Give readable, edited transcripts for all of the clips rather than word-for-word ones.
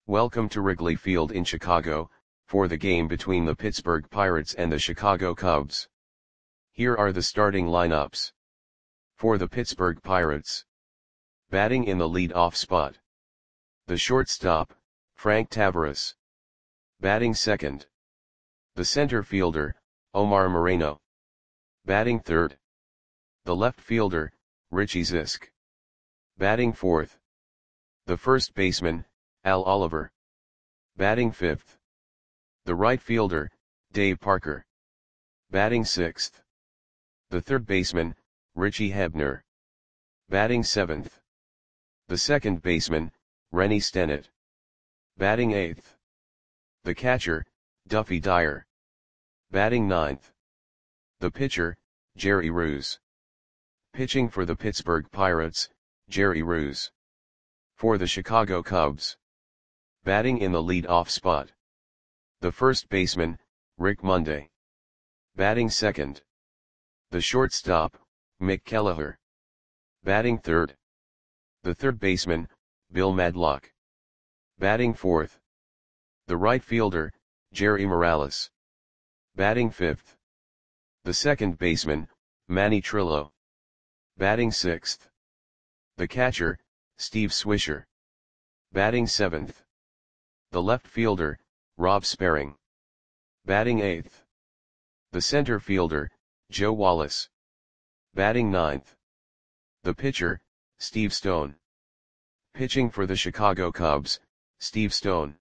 Welcome to Wrigley Field in Chicago, for the game between the Pittsburgh Pirates and the Chicago Cubs. Here are the starting lineups. For the Pittsburgh Pirates. Batting in the lead-off spot. The shortstop, Frank Taveras. Batting second. The center fielder, Omar Moreno. Batting third. The left fielder, Richie Zisk. Batting fourth. The first baseman, Al Oliver. Batting fifth. The right fielder, Dave Parker. Batting sixth. The third baseman, Richie Hebner. Batting seventh. The second baseman, Rennie Stennett. Batting eighth. The catcher, Duffy Dyer. Batting ninth. The pitcher, Jerry Roos. Pitching for the Pittsburgh Pirates, Jerry Roos. For the Chicago Cubs. Batting in the lead-off spot. The first baseman, Rick Monday. Batting second. The shortstop, Mick Kelleher. Batting third. The third baseman, Bill Madlock. Batting fourth. The right fielder, Jerry Morales. Batting fifth. The second baseman, Manny Trillo. Batting sixth. The catcher, Steve Swisher. Batting seventh. The left fielder, Rob Sperring. Batting eighth. The center fielder, Joe Wallace. Batting ninth. The pitcher, Steve Stone. Pitching for the Chicago Cubs, Steve Stone.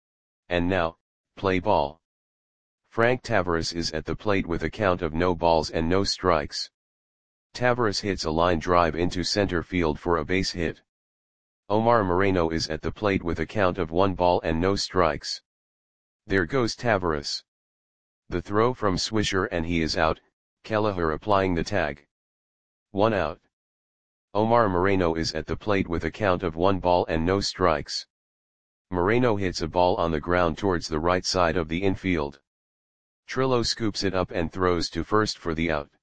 And now, play ball. Frank Taveras is at the plate with a count of no balls and no strikes. Taveras hits a line drive into center field for a base hit. Omar Moreno is at the plate with a count of 1 ball and no strikes. There goes Taveras. The throw from Swisher and he is out, Kelleher applying the tag. 1 out. Omar Moreno is at the plate with a count of 1 ball and no strikes. Moreno hits a ball on the ground towards the right side of the infield. Trillo scoops it up and throws to first for the out.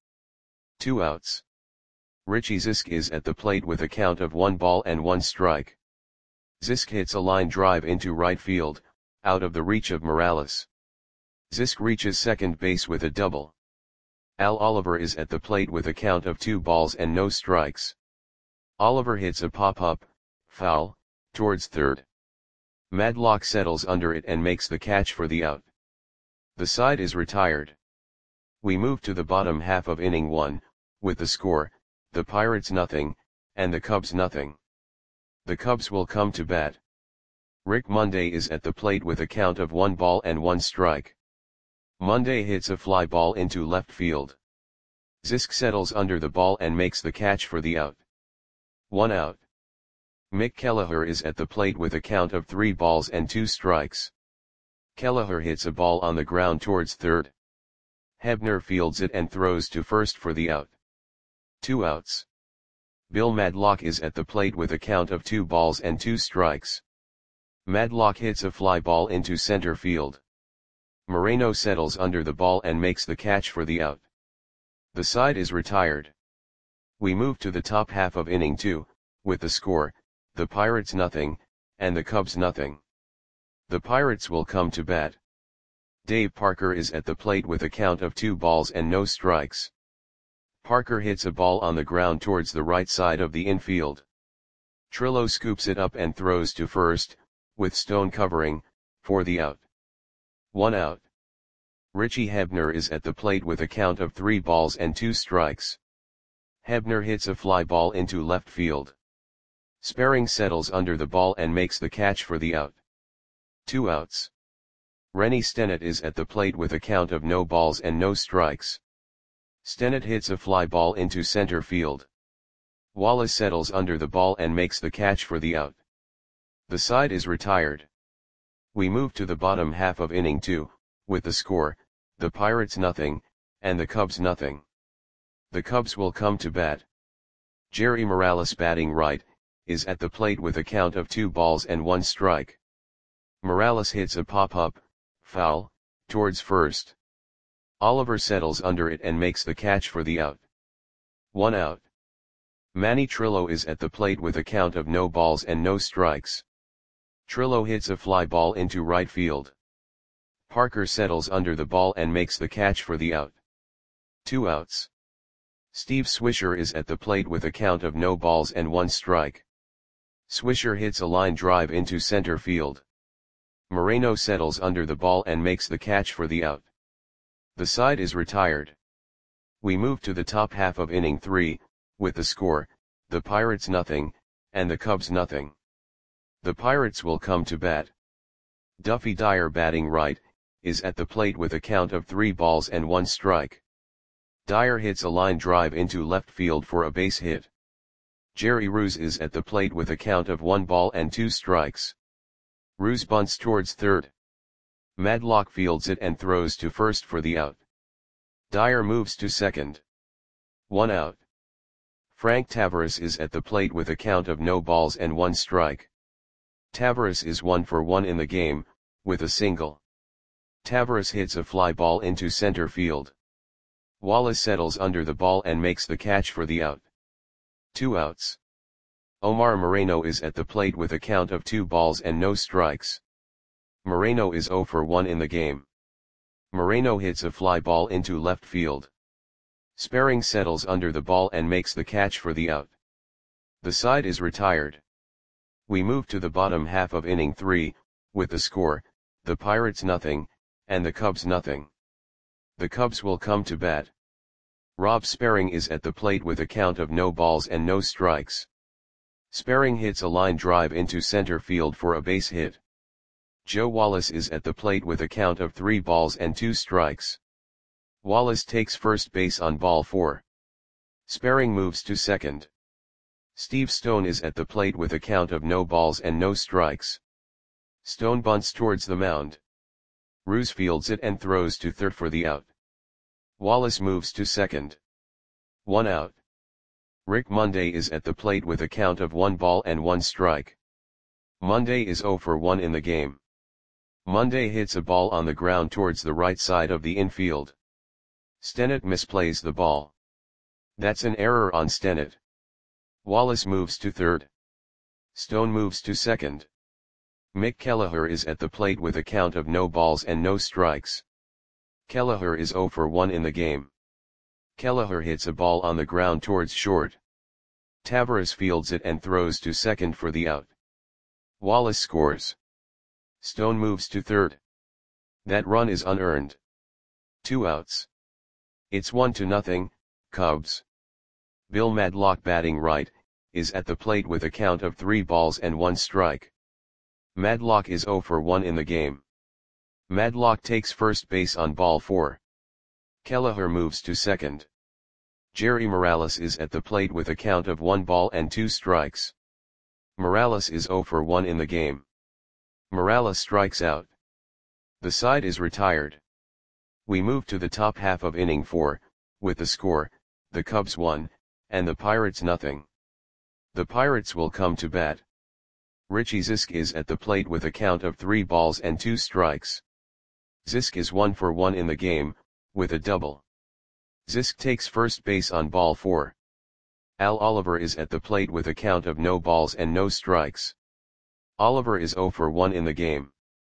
2 outs. Richie Zisk is at the plate with a count of 1 ball and 1 strike. Zisk hits a line drive into right field, out of the reach of Morales. Zisk reaches second base with a double. Al Oliver is at the plate with a count of 2 balls and no strikes. Oliver hits a pop-up, foul, towards third. Madlock settles under it and makes the catch for the out. The side is retired. We move to the bottom half of inning 1, with the score, the Pirates nothing, and the Cubs nothing. The Cubs will come to bat. Rick Monday is at the plate with a count of 1 ball and 1 strike. Monday hits a fly ball into left field. Zisk settles under the ball and makes the catch for the out. 1 out. Mick Kelleher is at the plate with a count of 3 balls and 2 strikes. Kelleher hits a ball on the ground towards third. Hebner fields it and throws to first for the out. 2 outs. Bill Madlock is at the plate with a count of 2 balls and 2 strikes. Madlock hits a fly ball into center field. Moreno settles under the ball and makes the catch for the out. The side is retired. We move to the top half of inning 2, with the score, the Pirates nothing, and the Cubs nothing. The Pirates will come to bat. Dave Parker is at the plate with a count of 2 balls and no strikes. Parker hits a ball on the ground towards the right side of the infield. Trillo scoops it up and throws to first, with Stone covering, for the out. 1 out. Richie Hebner is at the plate with a count of 3 balls and 2 strikes. Hebner hits a fly ball into left field. Sperring settles under the ball and makes the catch for the out. 2 outs. Rennie Stennett is at the plate with a count of no balls and no strikes. Stennett hits a fly ball into center field. Wallace settles under the ball and makes the catch for the out. The side is retired. We move to the bottom half of inning 2, with the score, the Pirates nothing, and the Cubs nothing. The Cubs will come to bat. Jerry Morales batting right, is at the plate with a count of 2 balls and 1 strike. Morales hits a pop-up, foul, towards first. Oliver settles under it and makes the catch for the out. 1 out. Manny Trillo is at the plate with a count of no balls and no strikes. Trillo hits a fly ball into right field. Parker settles under the ball and makes the catch for the out. 2 outs. Steve Swisher is at the plate with a count of no balls and 1 strike. Swisher hits a line drive into center field. Moreno settles under the ball and makes the catch for the out. The side is retired. We move to the top half of inning 3, with the score, the Pirates nothing, and the Cubs nothing. The Pirates will come to bat. Duffy Dyer, batting right, is at the plate with a count of 3 balls and 1 strike. Dyer hits a line drive into left field for a base hit. Jerry Ruse is at the plate with a count of 1 ball and 2 strikes. Ruse bunts towards third. Madlock fields it and throws to first for the out. Dyer moves to second. 1 out. Frank Tavares is at the plate with a count of no balls and 1 strike. Tavares is 1 for 1 in the game, with a single. Tavares hits a fly ball into center field. Wallace settles under the ball and makes the catch for the out. 2 outs. Omar Moreno is at the plate with a count of 2 balls and no strikes. Moreno is 0 for 1 in the game. Moreno hits a fly ball into left field. Sperring settles under the ball and makes the catch for the out. The side is retired. We move to the bottom half of inning 3, with the score, the Pirates nothing, and the Cubs nothing. The Cubs will come to bat. Rob Sperring is at the plate with a count of no balls and no strikes. Sperring hits a line drive into center field for a base hit. Joe Wallace is at the plate with a count of 3 balls and 2 strikes. Wallace takes first base on ball 4. Sperring moves to second. Steve Stone is at the plate with a count of no balls and no strikes. Stone bunts towards the mound. Ruse fields it and throws to third for the out. Wallace moves to second. 1 out. Rick Monday is at the plate with a count of 1 ball and 1 strike. Monday is 0 for 1 in the game. Monday hits a ball on the ground towards the right side of the infield. Stennett misplays the ball. That's an error on Stennett. Wallace moves to third. Stone moves to second. Mick Kelleher is at the plate with a count of no balls and no strikes. Kelleher is 0 for 1 in the game. Kelleher hits a ball on the ground towards short. Tavares fields it and throws to second for the out. Wallace scores. Stone moves to third. That run is unearned. 2 outs. It's 1-0, Cubs. Bill Madlock, batting right, is at the plate with a count of 3 balls and 1 strike. Madlock is 0 for 1 in the game. Madlock takes first base on ball 4. Kelleher moves to second. Jerry Morales is at the plate with a count of 1 ball and 2 strikes. Morales is 0 for 1 in the game. Morales strikes out. The side is retired. We move to the top half of inning 4, with the score, the Cubs 1, and the Pirates nothing. The Pirates will come to bat. Richie Zisk is at the plate with a count of 3 balls and 2 strikes. Zisk is 1 for 1 in the game, with a double. Zisk takes first base on ball 4. Al Oliver is at the plate with a count of no balls and no strikes. Oliver is 0 for 1 in the game.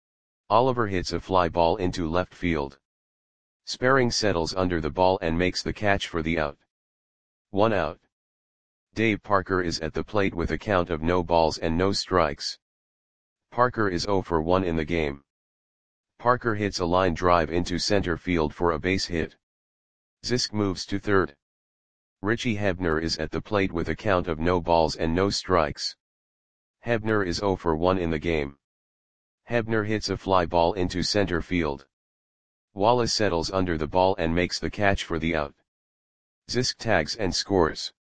Oliver hits a fly ball into left field. Sperring settles under the ball and makes the catch for the out. 1 out. Dave Parker is at the plate with a count of no balls and no strikes. Parker is 0 for 1 in the game. Parker hits a line drive into center field for a base hit. Zisk moves to third. Richie Hebner is at the plate with a count of no balls and no strikes. Hebner is 0 for 1 in the game. Hebner hits a fly ball into center field. Wallace settles under the ball and makes the catch for the out. Zisk tags and scores.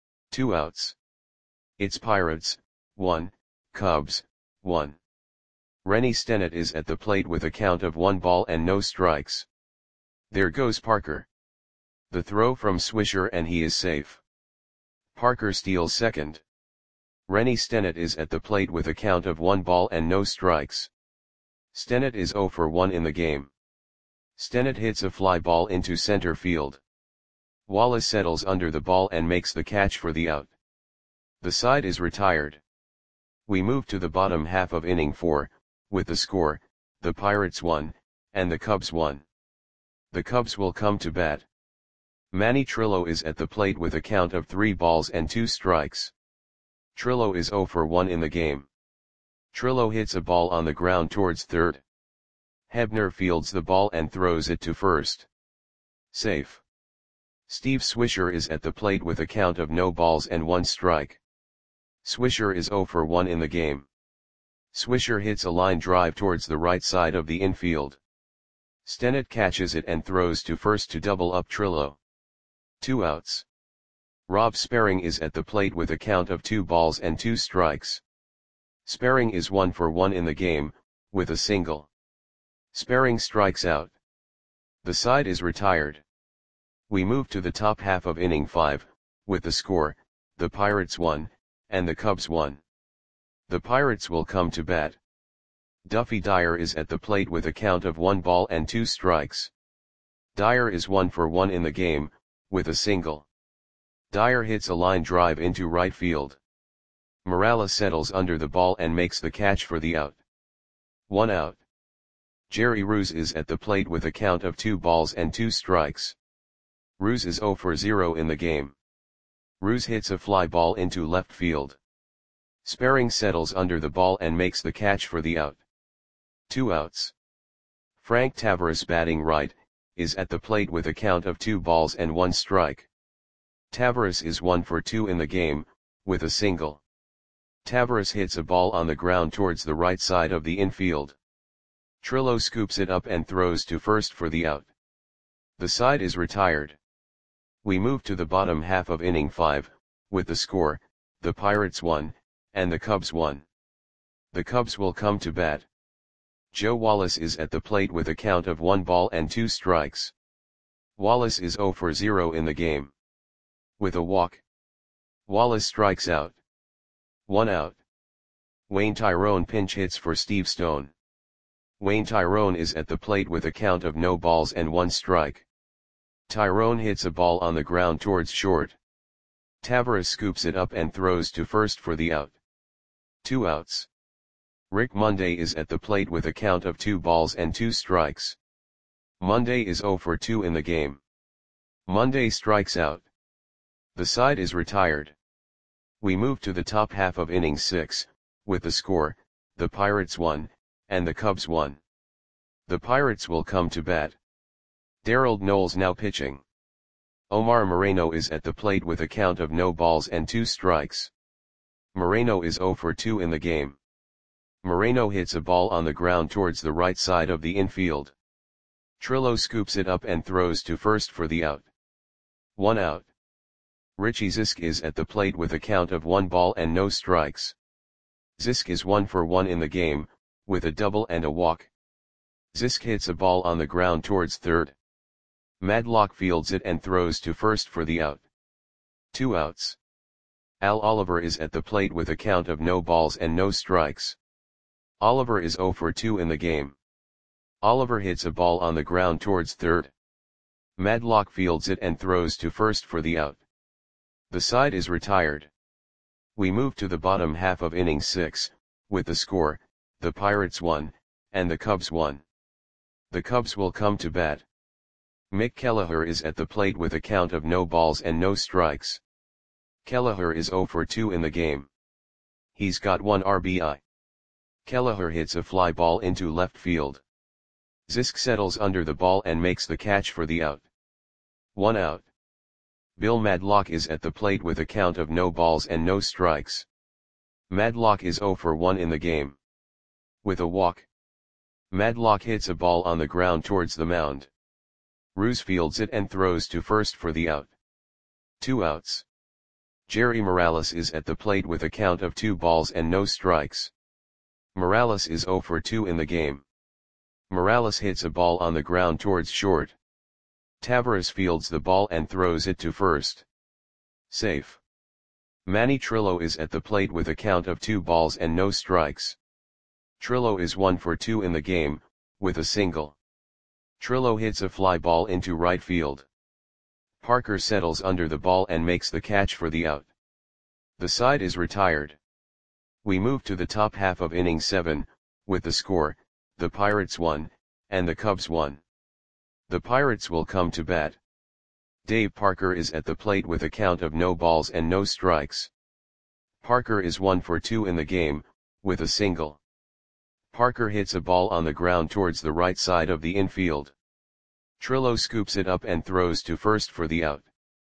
2 outs. It's Pirates, 1, Cubs, 1. Rennie Stennett is at the plate with a count of 1 ball and no strikes. There goes Parker. The throw from Swisher and he is safe. Parker steals second. Rennie Stennett is at the plate with a count of 1 ball and no strikes. Stennett is 0 for 1 in the game. Stennett hits a fly ball into center field. Wallace settles under the ball and makes the catch for the out. The side is retired. We move to the bottom half of inning 4, with the score, the Pirates 1, and the Cubs 1. The Cubs will come to bat. Manny Trillo is at the plate with a count of 3 balls and 2 strikes. Trillo is 0 for 1 in the game. Trillo hits a ball on the ground towards third. Hebner fields the ball and throws it to first. Safe. Steve Swisher is at the plate with a count of no balls and 1 strike. Swisher is 0 for 1 in the game. Swisher hits a line drive towards the right side of the infield. Stennett catches it and throws to first to double up Trillo. 2 outs. Rob Sperring is at the plate with a count of 2 balls and 2 strikes. Sperring is 1 for 1 in the game, with a single. Sperring strikes out. The side is retired. We move to the top half of inning 5, with the score, the Pirates 1, and the Cubs 1. The Pirates will come to bat. Duffy Dyer is at the plate with a count of 1 ball and 2 strikes. Dyer is 1 for 1 in the game, with a single. Dyer hits a line drive into right field. Morales settles under the ball and makes the catch for the out. 1 out. Jerry Ruse is at the plate with a count of 2 balls and 2 strikes. Ruse is 0 for 0 in the game. Ruse hits a fly ball into left field. Sperring settles under the ball and makes the catch for the out. 2 outs. Frank Tavares, batting right, is at the plate with a count of 2 balls and 1 strike. Tavares is 1 for 2 in the game, with a single. Tavares hits a ball on the ground towards the right side of the infield. Trillo scoops it up and throws to first for the out. The side is retired. We move to the bottom half of inning 5, with the score, the Pirates 1, and the Cubs 1. The Cubs will come to bat. Joe Wallace is at the plate with a count of 1 ball and 2 strikes. Wallace is 0 for 0 in the game. With a walk. Wallace strikes out. 1 out. Wayne Tyrone pinch hits for Steve Stone. Wayne Tyrone is at the plate with a count of no balls and 1 strike. Tyrone hits a ball on the ground towards short. Tavares scoops it up and throws to first for the out. 2 outs. Rick Monday is at the plate with a count of 2 balls and 2 strikes. Monday is 0 for 2 in the game. Monday strikes out. The side is retired. We move to the top half of inning 6, with the score, the Pirates 1, and the Cubs 1. The Pirates will come to bat. Darrell Knowles now pitching. Omar Moreno is at the plate with a count of no balls and 2 strikes. Moreno is 0 for 2 in the game. Moreno hits a ball on the ground towards the right side of the infield. Trillo scoops it up and throws to first for the out. 1 out. Richie Zisk is at the plate with a count of 1 ball and no strikes. Zisk is 1 for 1 in the game, with a double and a walk. Zisk hits a ball on the ground towards third. Madlock fields it and throws to first for the out. 2 outs. Al Oliver is at the plate with a count of no balls and no strikes. Oliver is 0 for 2 in the game. Oliver hits a ball on the ground towards third. Madlock fields it and throws to first for the out. The side is retired. We move to the bottom half of inning 6, with the score, the Pirates 1, and the Cubs 1. The Cubs will come to bat. Mick Kelleher is at the plate with a count of no balls and no strikes. Kelleher is 0 for 2 in the game. He's got 1 RBI. Kelleher hits a fly ball into left field. Zisk settles under the ball and makes the catch for the out. 1 out. Bill Madlock is at the plate with a count of no balls and no strikes. Madlock is 0 for 1 in the game. With a walk. Madlock hits a ball on the ground towards the mound. Ruse fields it and throws to first for the out. 2 outs. Jerry Morales is at the plate with a count of 2 balls and no strikes. Morales is 0 for 2 in the game. Morales hits a ball on the ground towards short. Tavares fields the ball and throws it to first. Safe. Manny Trillo is at the plate with a count of 2 balls and no strikes. Trillo is 1 for 2 in the game, with a single. Trillo hits a fly ball into right field. Parker settles under the ball and makes the catch for the out. The side is retired. We move to the top half of inning 7, with the score, the Pirates 1, and the Cubs 1. The Pirates will come to bat. Dave Parker is at the plate with a count of no balls and no strikes. Parker is 1 for 2 in the game, with a single. Parker hits a ball on the ground towards the right side of the infield. Trillo scoops it up and throws to first for the out.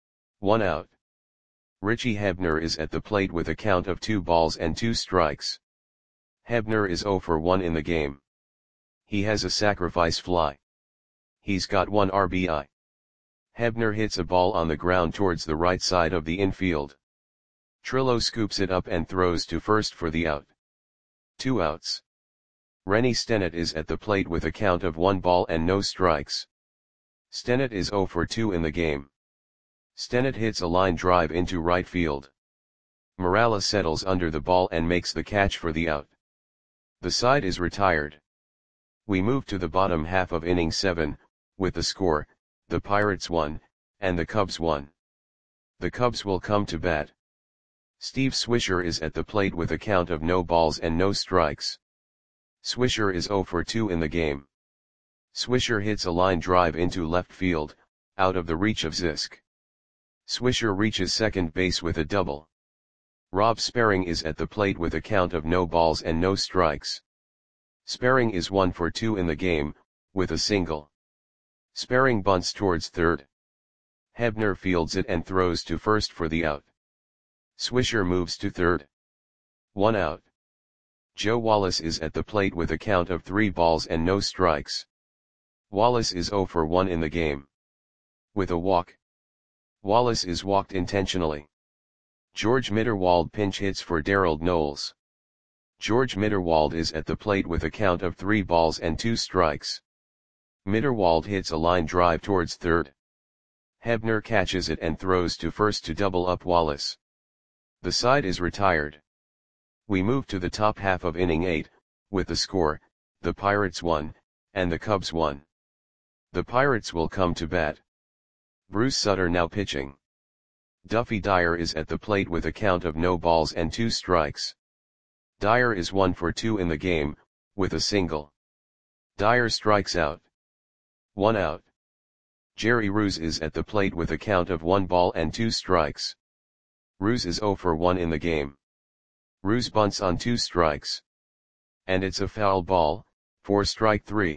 1 out. Richie Hebner is at the plate with a count of 2 balls and 2 strikes. Hebner is 0 for 1 in the game. He has a sacrifice fly. He's got 1 RBI. Hebner hits a ball on the ground towards the right side of the infield. Trillo scoops it up and throws to first for the out. 2 outs. Rennie Stennett is at the plate with a count of 1 ball and no strikes. Stennett is 0 for 2 in the game. Stennett hits a line drive into right field. Morales settles under the ball and makes the catch for the out. The side is retired. We move to the bottom half of inning 7, with the score, the Pirates 1, and the Cubs 1. The Cubs will come to bat. Steve Swisher is at the plate with a count of no balls and no strikes. Swisher is 0 for 2 in the game. Swisher hits a line drive into left field, out of the reach of Zisk. Swisher reaches second base with a double. Rob Sperring is at the plate with a count of no balls and no strikes. Sperring is 1 for 2 in the game, with a single. Sperring bunts towards third. Hebner fields it and throws to first for the out. Swisher moves to third. 1 out. Joe Wallace is at the plate with a count of 3 balls and no strikes. Wallace is 0 for 1 in the game. With a walk. Wallace is walked intentionally. George Mitterwald pinch hits for Darrell Knowles. George Mitterwald is at the plate with a count of 3 balls and 2 strikes. Mitterwald hits a line drive towards third. Hebner catches it and throws to first to double up Wallace. The side is retired. We move to the top half of inning 8, with the score, the Pirates 1, and the Cubs 1. The Pirates will come to bat. Bruce Sutter now pitching. Duffy Dyer is at the plate with a count of no balls and 2 strikes. Dyer is 1 for 2 in the game, with a single. Dyer strikes out. 1 out. Jerry Ruse is at the plate with a count of 1 ball and 2 strikes. Ruse is 0 for 1 in the game. Ruse bunts on 2 strikes. And it's a foul ball, for strike 3.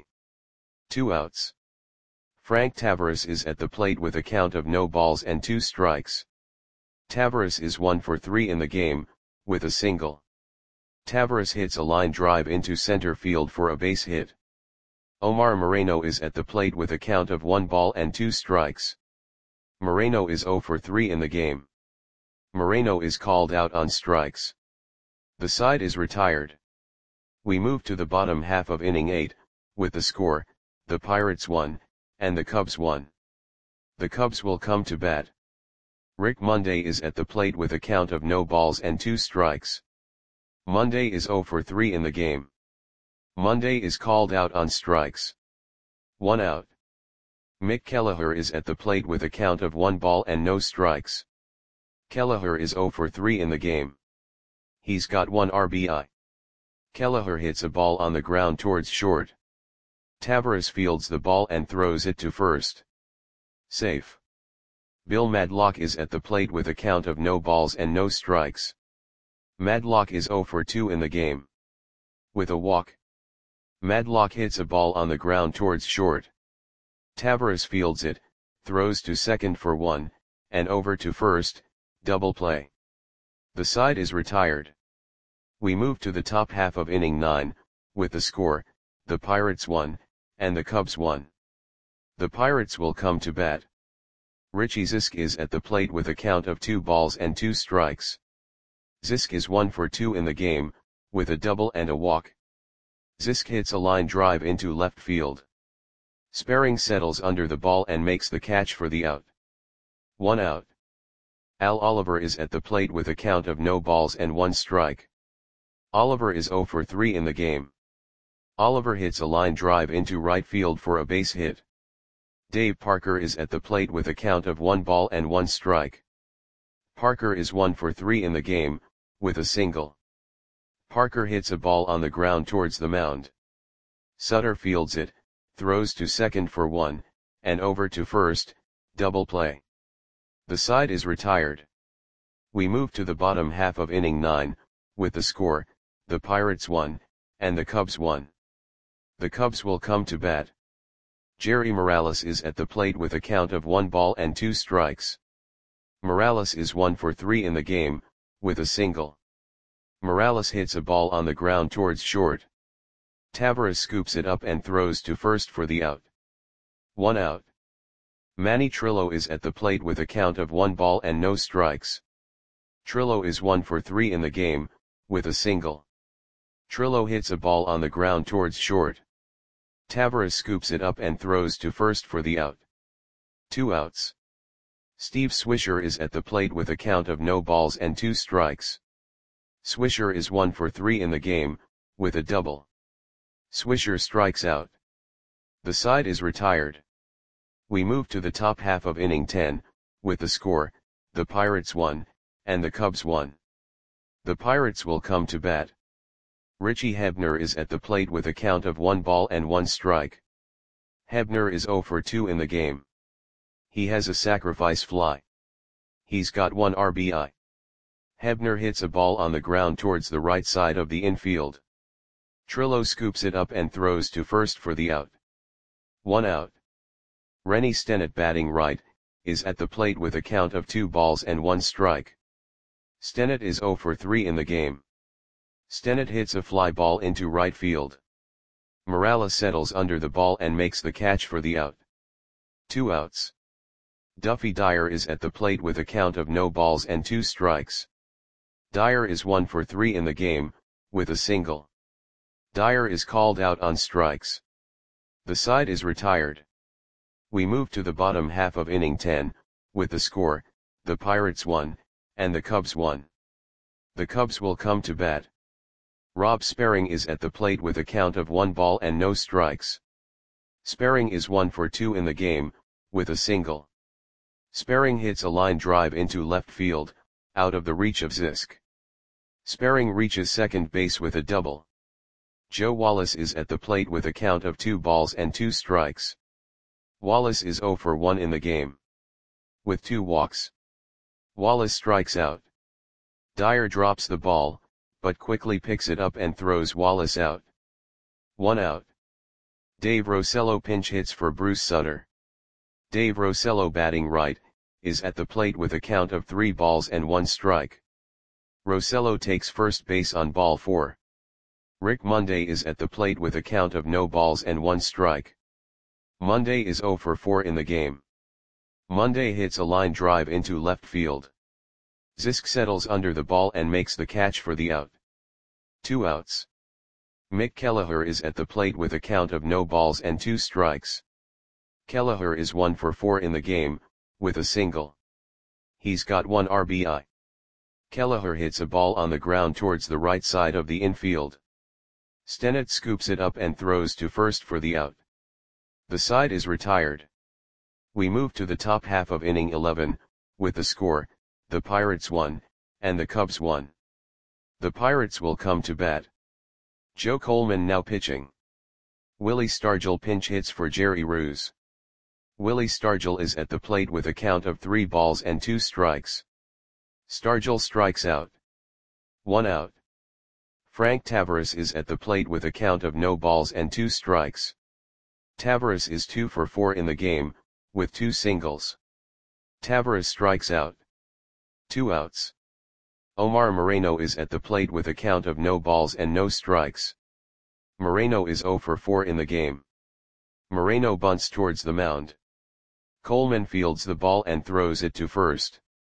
2 outs. Frank Tavares is at the plate with a count of no balls and 2 strikes. Tavares is 1 for 3 in the game, with a single. Tavares hits a line drive into center field for a base hit. Omar Moreno is at the plate with a count of 1 ball and 2 strikes. Moreno is 0 for 3 in the game. Moreno is called out on strikes. The side is retired. We move to the bottom half of inning 8, with the score, the Pirates 1, and the Cubs 1. The Cubs will come to bat. Rick Monday is at the plate with a count of no balls and 2 strikes. Monday is 0 for 3 in the game. Monday is called out on strikes. 1 out. Mick Kelleher is at the plate with a count of 1 ball and no strikes. Kelleher is 0 for 3 in the game. He's got 1 RBI. Kelleher hits a ball on the ground towards short. Tavares fields the ball and throws it to first. Safe. Bill Madlock is at the plate with a count of no balls and no strikes. Madlock is 0 for 2 in the game. With a walk. Madlock hits a ball on the ground towards short. Tavares fields it, throws to second for 1, and over to first, double play. The side is retired. We move to the top half of inning 9, with the score, the Pirates 1, and the Cubs 1. The Pirates will come to bat. Richie Zisk is at the plate with a count of 2 balls and 2 strikes. Zisk is 1 for 2 in the game, with a double and a walk. Zisk hits a line drive into left field. Sperring settles under the ball and makes the catch for the out. 1 out. Al Oliver is at the plate with a count of no balls and 1 strike. Oliver is 0 for 3 in the game. Oliver hits a line drive into right field for a base hit. Dave Parker is at the plate with a count of 1 ball and 1 strike. Parker is 1 for 3 in the game, with a single. Parker hits a ball on the ground towards the mound. Sutter fields it, throws to second for 1, and over to first, double play. The side is retired. We move to the bottom half of inning 9, with the score, the Pirates 1, and the Cubs 1. The Cubs will come to bat. Jerry Morales is at the plate with a count of 1 ball and 2 strikes. Morales is 1 for 3 in the game, with a single. Morales hits a ball on the ground towards short. Taveras scoops it up and throws to first for the out. 1 out. Manny Trillo is at the plate with a count of 1 ball and no strikes. Trillo is 1 for 3 in the game, with a single. Trillo hits a ball on the ground towards short. Taveras scoops it up and throws to first for the out. 2 outs. Steve Swisher is at the plate with a count of no balls and 2 strikes. Swisher is 1 for 3 in the game, with a double. Swisher strikes out. The side is retired. We move to the top half of inning 10, with the score, the Pirates 1, and the Cubs 1. The Pirates will come to bat. Richie Hebner is at the plate with a count of 1 ball and 1 strike. Hebner is 0 for 2 in the game. He has a sacrifice fly. He's got 1 RBI. Hebner hits a ball on the ground towards the right side of the infield. Trillo scoops it up and throws to first for the out. 1 out. Rennie Stennett, batting right, is at the plate with a count of 2 balls and 1 strike. Stennett is 0 for 3 in the game. Stennett hits a fly ball into right field. Morales settles under the ball and makes the catch for the out. 2 outs. Duffy Dyer is at the plate with a count of no balls and 2 strikes. Dyer is 1 for 3 in the game, with a single. Dyer is called out on strikes. The side is retired. We move to the bottom half of inning 10, with the score, the Pirates 1, and the Cubs 1. The Cubs will come to bat. Rob Sperring is at the plate with a count of 1 ball and no strikes. Sperring is 1 for 2 in the game, with a single. Sperring hits a line drive into left field, out of the reach of Zisk. Sperring reaches second base with a double. Joe Wallace is at the plate with a count of 2 balls and 2 strikes. Wallace is 0 for 1 in the game. With 2 walks. Wallace strikes out. Dyer drops the ball, but quickly picks it up and throws Wallace out. 1 out. Dave Rosello pinch hits for Bruce Sutter. Dave Rosello, batting right, is at the plate with a count of 3 balls and 1 strike. Rosello takes first base on ball 4. Rick Monday is at the plate with a count of no balls and 1 strike. Monday is 0 for 4 in the game. Monday hits a line drive into left field. Zisk settles under the ball and makes the catch for the out. 2 outs. Mick Kelleher is at the plate with a count of no balls and 2 strikes. Kelleher is 1 for 4 in the game, with a single. He's got 1 RBI. Kelleher hits a ball on the ground towards the right side of the infield. Stennett scoops it up and throws to first for the out. The side is retired. We move to the top half of inning 11, with the score, the Pirates 1, and the Cubs 1. The Pirates will come to bat. Joe Coleman now pitching. Willie Stargell pinch hits for Jerry Roos. Willie Stargell is at the plate with a count of 3 balls and 2 strikes. Stargell strikes out. 1 out. Frank Taveras is at the plate with a count of no balls and 2 strikes. Taveras is 2 for 4 in the game, with 2 singles. Taveras strikes out. 2 outs. Omar Moreno is at the plate with a count of no balls and no strikes. Moreno is 0 for 4 in the game. Moreno bunts towards the mound. Coleman fields the ball and throws it to first.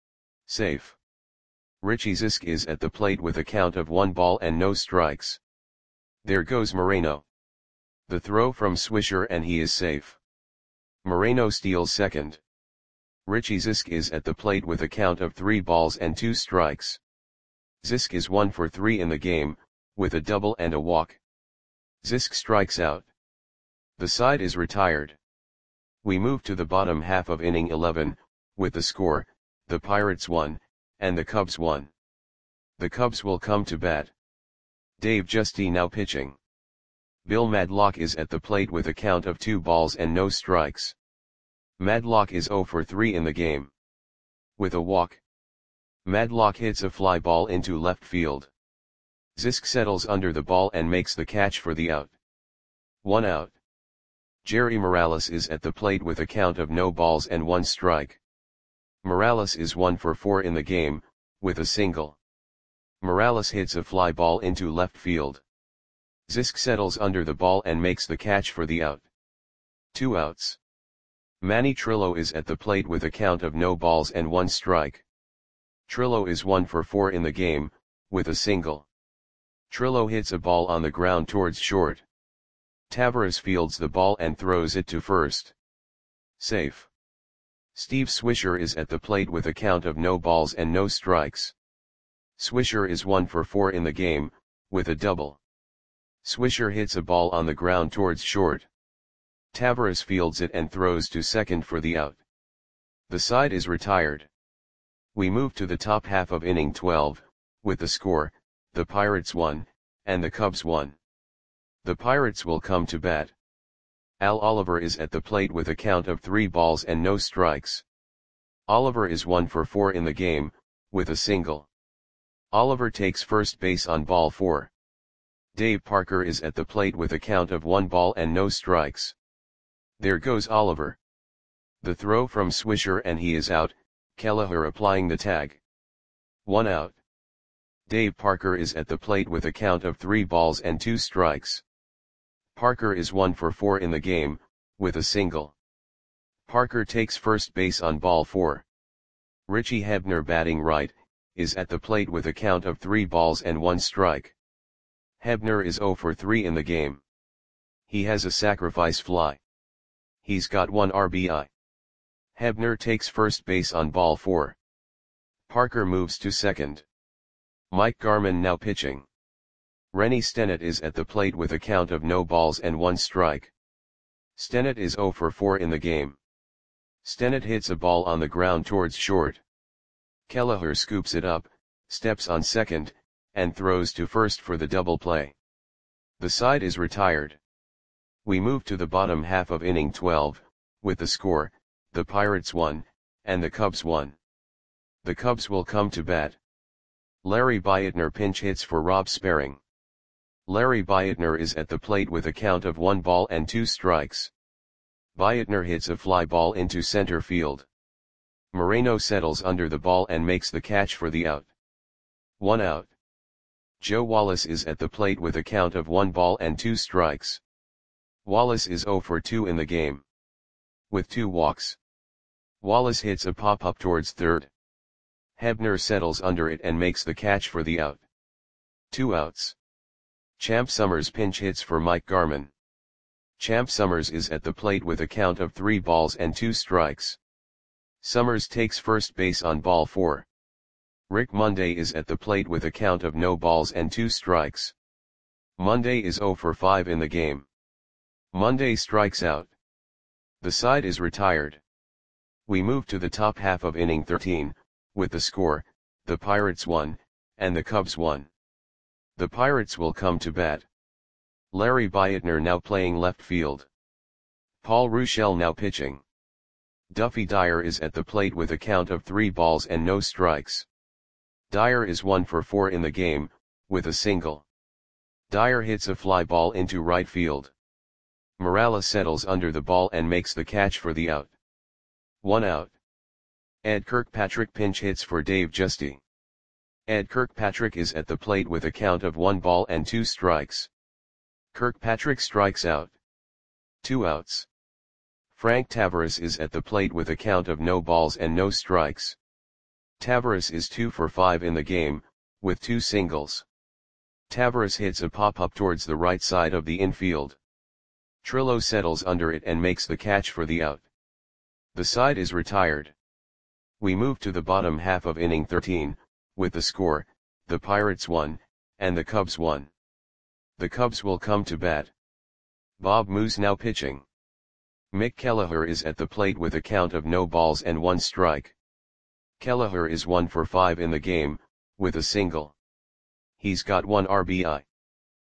Safe. Richie Zisk is at the plate with a count of 1 ball and no strikes. There goes Moreno. The throw from Swisher and he is safe. Moreno steals second. Richie Zisk is at the plate with a count of 3 balls and 2 strikes. Zisk is 1 for 3 in the game, with a double and a walk. Zisk strikes out. The side is retired. We move to the bottom half of inning 11, with the score, the Pirates 1, and the Cubs 1. The Cubs will come to bat. Dave Justy now pitching. Bill Madlock is at the plate with a count of 2 balls and no strikes. Madlock is 0 for 3 in the game. With a walk, Madlock hits a fly ball into left field. Zisk settles under the ball and makes the catch for the out. 1 out. Jerry Morales is at the plate with a count of no balls and 1 strike. Morales is 1 for 4 in the game, with a single. Morales hits a fly ball into left field. Zisk settles under the ball and makes the catch for the out. 2 outs. Manny Trillo is at the plate with a count of no balls and 1 strike. Trillo is 1 for 4 in the game, with a single. Trillo hits a ball on the ground towards short. Tavares fields the ball and throws it to first. Safe. Steve Swisher is at the plate with a count of no balls and no strikes. Swisher is 1 for 4 in the game, with a double. Swisher hits a ball on the ground towards short. Tavares fields it and throws to second for the out. The side is retired. We move to the top half of inning 12, with the score, the Pirates 1, and the Cubs 1. The Pirates will come to bat. Al Oliver is at the plate with a count of 3 balls and no strikes. Oliver is 1 for 4 in the game, with a single. Oliver takes first base on ball 4. Dave Parker is at the plate with a count of 1 ball and no strikes. There goes Oliver. The throw from Swisher and he is out, Kelleher applying the tag. 1 out. Dave Parker is at the plate with a count of 3 balls and 2 strikes. Parker is 1 for 4 in the game, with a single. Parker takes first base on ball 4. Richie Hebner batting right, is at the plate with a count of 3 balls and 1 strike. Hebner is 0 for 3 in the game. He has a sacrifice fly. He's got 1 RBI. Hebner takes first base on ball 4. Parker moves to second. Mike Garman now pitching. Rennie Stennett is at the plate with a count of no balls and 1 strike. Stennett is 0 for 4 in the game. Stennett hits a ball on the ground towards short. Kelleher scoops it up, steps on second, and throws to first for the double play. The side is retired. We move to the bottom half of inning 12, with the score, the Pirates 1, and the Cubs 1. The Cubs will come to bat. Larry Beitner pinch hits for Rob Sparring. Larry Beitner is at the plate with a count of 1 ball and 2 strikes. Beitner hits a fly ball into center field. Moreno settles under the ball and makes the catch for the out. 1 out. Joe Wallace is at the plate with a count of 1 ball and 2 strikes. Wallace is 0 for 2 in the game. With 2 walks. Wallace hits a pop-up towards third. Hebner settles under it and makes the catch for the out. 2 outs. Champ Summers pinch hits for Mike Garman. Champ Summers is at the plate with a count of 3 balls and 2 strikes. Summers takes first base on ball 4. Rick Monday is at the plate with a count of no balls and 2 strikes. Monday is 0 for 5 in the game. Monday strikes out. The side is retired. We move to the top half of inning 13, with the score, the Pirates 1, and the Cubs 1. The Pirates will come to bat. Larry Beitner now playing left field. Paul Ruschel now pitching. Duffy Dyer is at the plate with a count of 3 balls and no strikes. Dyer is 1 for 4 in the game, with a single. Dyer hits a fly ball into right field. Morales settles under the ball and makes the catch for the out. 1 out. Ed Kirkpatrick pinch hits for Dave Justy. Ed Kirkpatrick is at the plate with a count of 1 ball and 2 strikes. Kirkpatrick strikes out. 2 outs. Frank Tavares is at the plate with a count of no balls and no strikes. Tavares is 2 for 5 in the game, with 2 singles. Tavares hits a pop-up towards the right side of the infield. Trillo settles under it and makes the catch for the out. The side is retired. We move to the bottom half of inning 13, with the score, the Pirates 1, and the Cubs 1. The Cubs will come to bat. Bob Moose now pitching. Mick Kelleher is at the plate with a count of no balls and 1 strike. Kelleher is 1 for 5 in the game, with a single. He's got 1 RBI.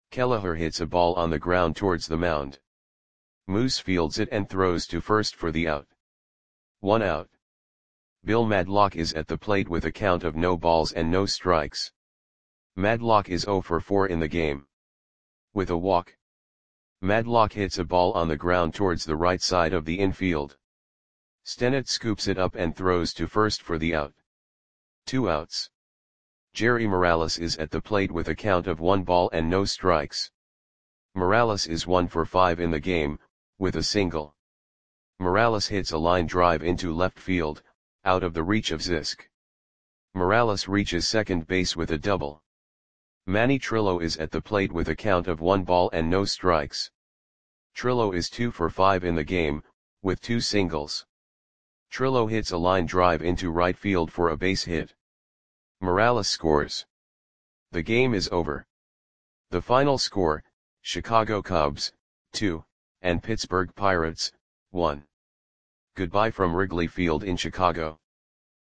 Kelleher hits a ball on the ground towards the mound. Moose fields it and throws to first for the out. 1 out. Bill Madlock is at the plate with a count of no balls and no strikes. Madlock is 0 for 4 in the game. With a walk, Madlock hits a ball on the ground towards the right side of the infield. Stennett scoops it up and throws to first for the out. 2 outs. Jerry Morales is at the plate with a count of 1 ball and no strikes. Morales is 1 for 5 in the game, with a single. Morales hits a line drive into left field, out of the reach of Zisk. Morales reaches second base with a double. Manny Trillo is at the plate with a count of 1 ball and no strikes. Trillo is 2 for 5 in the game, with 2 singles. Trillo hits a line drive into right field for a base hit. Morales scores. The game is over. The final score, Chicago Cubs, 2, and Pittsburgh Pirates, 1. Goodbye from Wrigley Field in Chicago.